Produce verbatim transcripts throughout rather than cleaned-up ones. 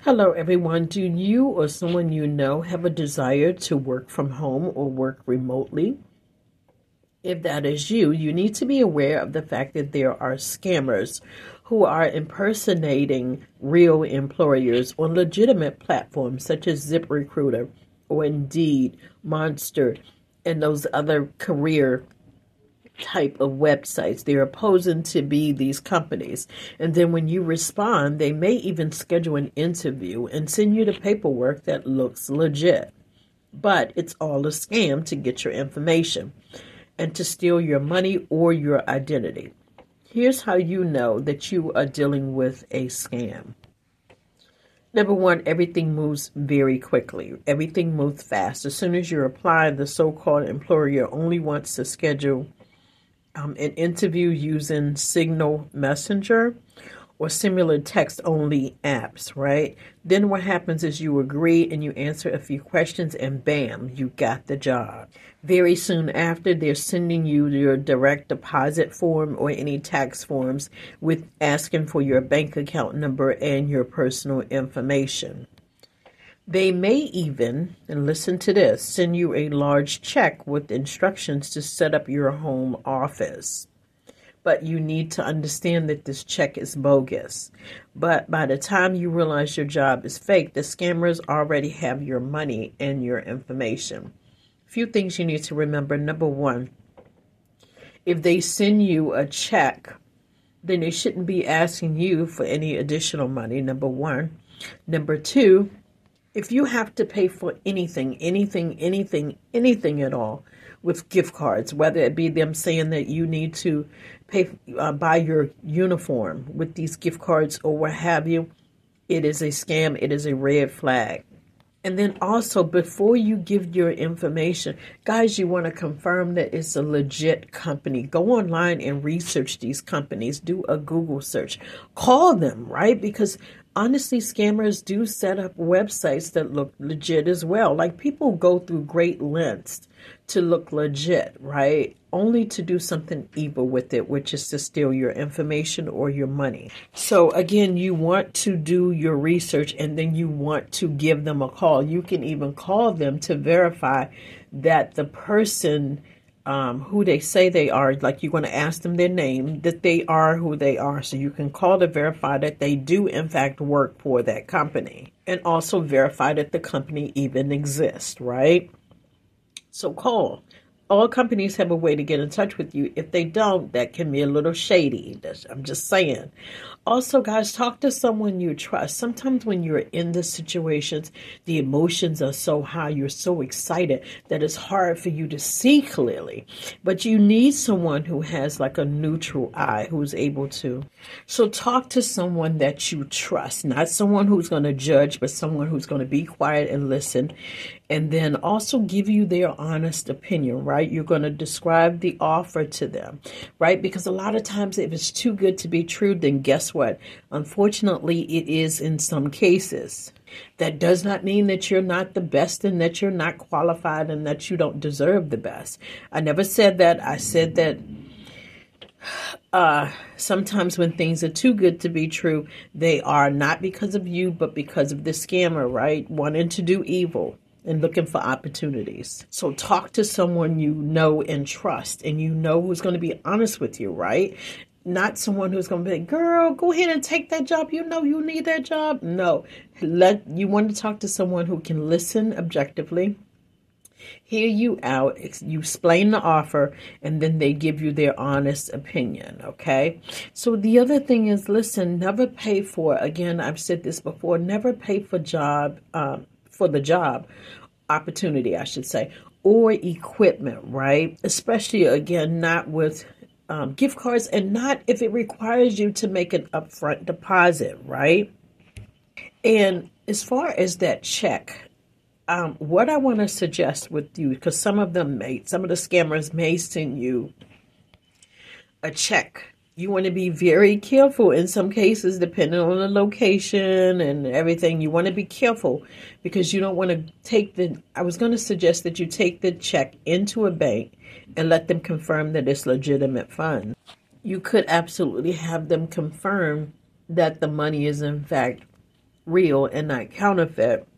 Hello, everyone. Do you or someone you know have a desire to work from home or work remotely? If that is you, you need to be aware of the fact that there are scammers who are impersonating real employers on legitimate platforms such as ZipRecruiter or Indeed, Monster, and those other career type of websites. They're posing to be these companies. And then when you respond, they may even schedule an interview and send you the paperwork that looks legit. But it's all a scam to get your information and to steal your money or your identity. Here's how you know that you are dealing with a scam. Number one, everything moves very quickly. Everything moves fast. As soon as you apply, the so-called employer only wants to schedule Um, an interview using Signal Messenger or similar text-only apps, right? Then what happens is you agree and you answer a few questions and bam, you got the job. Very soon after, they're sending you your direct deposit form or any tax forms with asking for your bank account number and your personal information. They may even, and listen to this, send you a large check with instructions to set up your home office. But you need to understand that this check is bogus. But by the time you realize your job is fake, the scammers already have your money and your information. A few things you need to remember. Number one, if they send you a check, then they shouldn't be asking you for any additional money, number one. Number two, if you have to pay for anything, anything, anything, anything at all with gift cards, whether it be them saying that you need to pay, uh, buy your uniform with these gift cards or what have you, it is a scam. It is a red flag. And then also, before you give your information, guys, you want to confirm that it's a legit company. Go online and research these companies. Do a Google search. Call them, right? Because honestly, scammers do set up websites that look legit as well. Like, people go through great lengths to look legit, right? Only to do something evil with it, which is to steal your information or your money. So again, you want to do your research and then you want to give them a call. You can even call them to verify that the person Um, who they say they are, like you're going to ask them their name, that they are who they are. So you can call to verify that they do in fact work for that company and also verify that the company even exists, right? So call. All companies have a way to get in touch with you. If they don't, that can be a little shady. That's, I'm just saying. Also, guys, talk to someone you trust. Sometimes when you're in the situations, the emotions are so high, you're so excited that it's hard for you to see clearly. But you need someone who has like a neutral eye, who's able to. So talk to someone that you trust, not someone who's going to judge, but someone who's going to be quiet and listen. And then also give you their honest opinion, right? You're going to describe the offer to them, right? Because a lot of times if it's too good to be true, then guess what? Unfortunately, it is in some cases. That does not mean that you're not the best and that you're not qualified and that you don't deserve the best. I never said that. I said that uh, sometimes when things are too good to be true, they are not because of you, but because of the scammer, right? Wanting to do evil and looking for opportunities. So talk to someone you know and trust, and you know who's going to be honest with you, right? Not someone who's going to be like, girl, go ahead and take that job. You know you need that job. No, let you want to talk to someone who can listen objectively, hear you out, you explain the offer, and then they give you their honest opinion, okay? So the other thing is, listen, never pay for, again, I've said this before, never pay for job, um, for the job opportunity, I should say, or equipment, right? Especially, again, not with um, gift cards and not if it requires you to make an upfront deposit, right? And as far as that check, um, what I want to suggest with you, because some of them may, some of the scammers may send you a check. You want to be very careful in some cases, depending on the location and everything. You want to be careful because you don't want to take the, I was going to suggest that you take the check into a bank and let them confirm that it's legitimate funds. You could absolutely have them confirm that the money is in fact real and not counterfeit,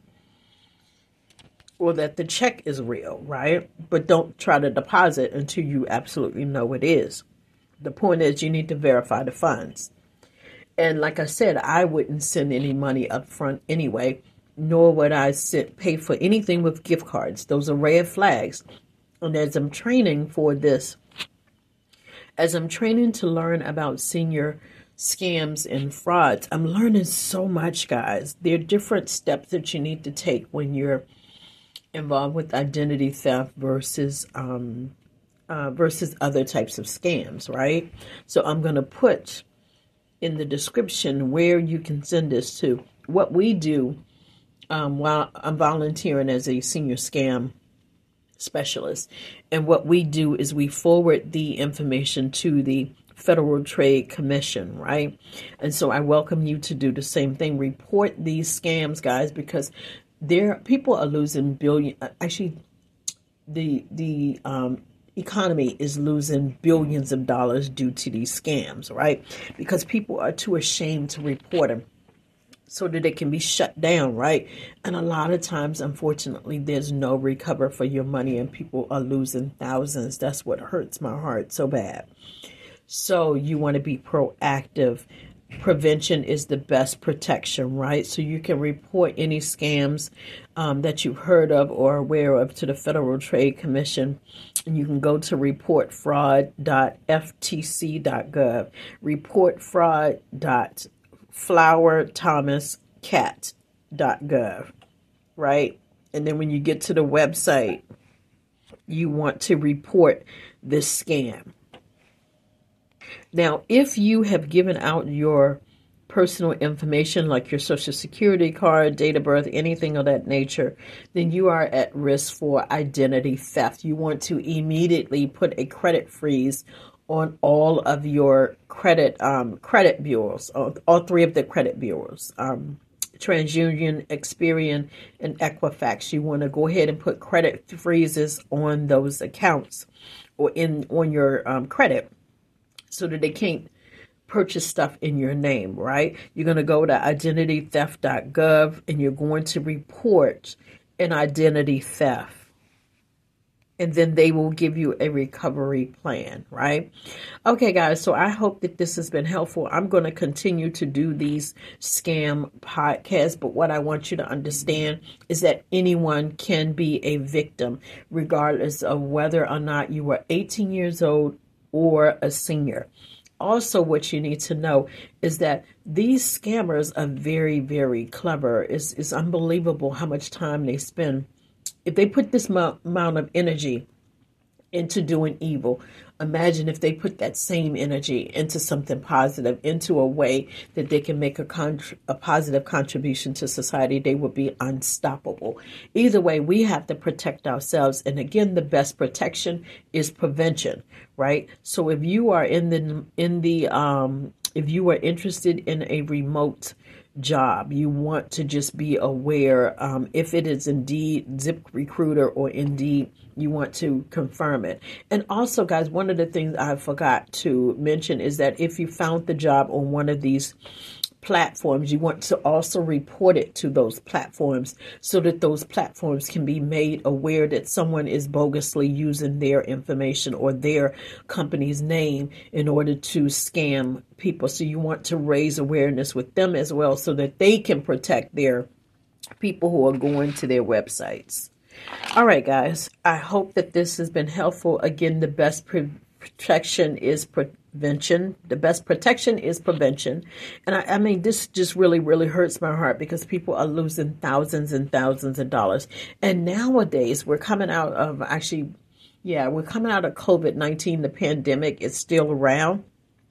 or that the check is real, right? But don't try to deposit until you absolutely know it is. The point is you need to verify the funds. And like I said, I wouldn't send any money up front anyway, nor would I sit, pay for anything with gift cards. Those are red flags. And as I'm training for this, as I'm training to learn about senior scams and frauds, I'm learning so much, guys. There are different steps that you need to take when you're involved with identity theft versus um, uh, versus other types of scams, right? So I'm going to put in the description where you can send this to. What we do um, while I'm volunteering as a senior scam specialist, and what we do is we forward the information to the Federal Trade Commission, right? And so I welcome you to do the same thing. Report these scams, guys, because there people are losing billion. Actually, the the um, economy is losing billions of dollars due to these scams, right? Because people are too ashamed to report them so that they can be shut down, right? And a lot of times, unfortunately, there's no recover for your money and people are losing thousands. That's what hurts my heart so bad. So you want to be proactive. Prevention is the best protection, right? So you can report any scams um, that you've heard of or aware of to the Federal Trade Commission. And you can go to report fraud dot f t c dot gov, report fraud dot flower thomas cat dot gov, right? And then when you get to the website, you want to report this scam. Now, if you have given out your personal information like your social security card, date of birth, anything of that nature, then you are at risk for identity theft. You want to immediately put a credit freeze on all of your credit um, credit bureaus, all, all three of the credit bureaus, um, TransUnion, Experian, and Equifax. You want to go ahead and put credit freezes on those accounts or in on your um, credit, so that they can't purchase stuff in your name, right? You're going to go to identity theft dot gov and you're going to report an identity theft. And then they will give you a recovery plan, right? Okay, guys, so I hope that this has been helpful. I'm going to continue to do these scam podcasts, but what I want you to understand is that anyone can be a victim, regardless of whether or not you were eighteen years old or a senior. Also, what you need to know is that these scammers are very, very clever. It's, it's unbelievable how much time they spend. If they put this mo- amount of energy into doing evil, imagine if they put that same energy into something positive, into a way that they can make a, con- a positive contribution to society. They would be unstoppable. Either way, we have to protect ourselves. And again, the best protection is prevention, right? So if you are in the, in the, um, if you are interested in a remote job, you want to just be aware um, if it is indeed ZipRecruiter or Indeed, you want to confirm it. And also, guys, one of the things I forgot to mention is that if you found the job on one of these platforms, you want to also report it to those platforms so that those platforms can be made aware that someone is bogusly using their information or their company's name in order to scam people. So you want to raise awareness with them as well so that they can protect their people who are going to their websites. All right, guys, I hope that this has been helpful. Again, the best pre- protection is prevention. The best protection is prevention. And I, I mean, this just really, really hurts my heart because people are losing thousands and thousands of dollars. And nowadays, we're coming out of actually, yeah, we're coming out of COVID nineteen. The pandemic is still around.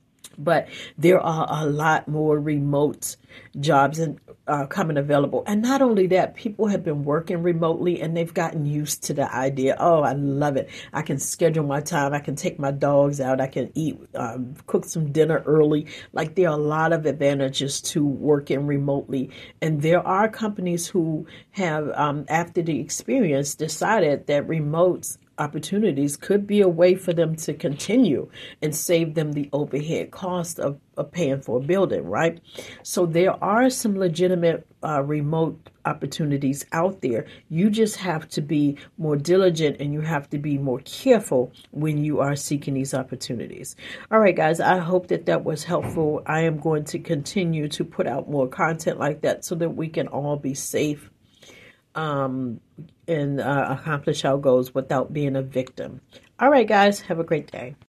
But there are a lot more remote jobs and uh, coming available. And not only that, people have been working remotely and they've gotten used to the idea. Oh, I love it. I can schedule my time. I can take my dogs out. I can eat, um, cook some dinner early. Like there are a lot of advantages to working remotely. And there are companies who have, um, after the experience, decided that remotes opportunities could be a way for them to continue and save them the overhead cost of, of paying for a building, right? So there are some legitimate uh, remote opportunities out there. You just have to be more diligent and you have to be more careful when you are seeking these opportunities. All right, guys, I hope that that was helpful. I am going to continue to put out more content like that so that we can all be safe um, and uh, accomplish our goals without being a victim. All right, guys, have a great day.